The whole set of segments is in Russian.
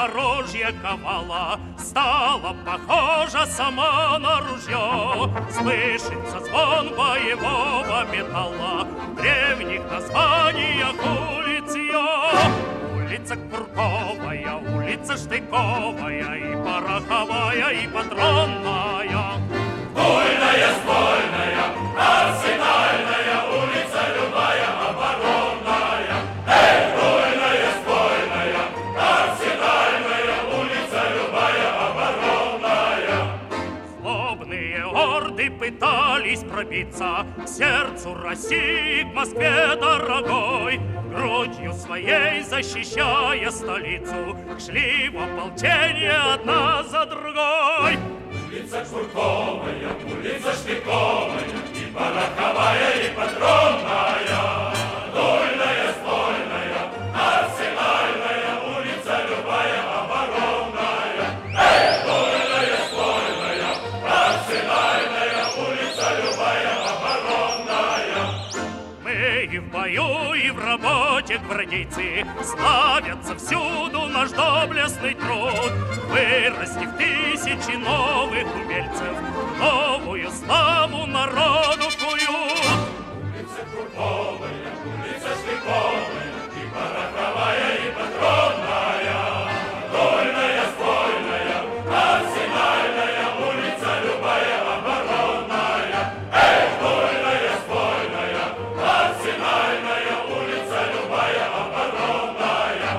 Запорожье ковала, стала похожа сама на ружье. Слышится звон боевого металла в древних названиях улиц ее. Улица Курковая, улица Штыковая, и пороховая, и патронная. Вольная, ствольная, арсенальная, улица любая, оборонная. Эй, вольная, ствольная, арсенальная, улица любая, оборонная. Злобные орды пытались пробиться к сердцу России, к Москве дорогой. Грудью своей защищая столицу, шли в ополчение одна за другой. Улица Курковая, улица Штыковая, и пороховая, и патронная. Дольная, ствольная, арсенальная, улица любая, оборонная. Эй, дольная, ствольная, арсенальная, улица любая, оборонная. Мы и в бою, и в работе гвардейцы, славятся всюду наш доблестный труд. Вырастив тысячи новых умельцев, новую славу народу куют. Улица Курковая, улица Штыковая, и пороховая, и патронная. Дольная, ствольная, арсенальная, улица любая, оборонная. Эй, дольная, ствольная, арсенальная, улица любая, оборонная.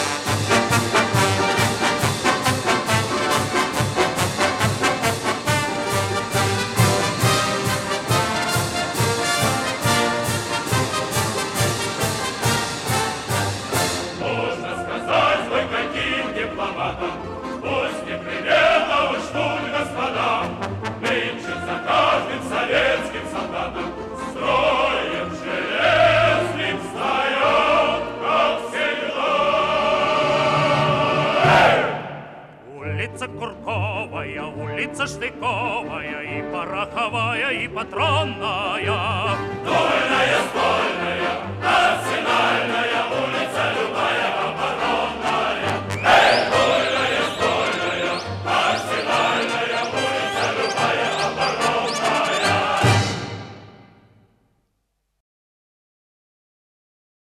Можно сказать свой каким дипломатам, пусть непременно учтут господа. Нынче за каждым советским солдатом строем железным встает, как всегда. Улица Курковая, улица Штыковая, и пороховая, и патронная. Дольная, ствольная,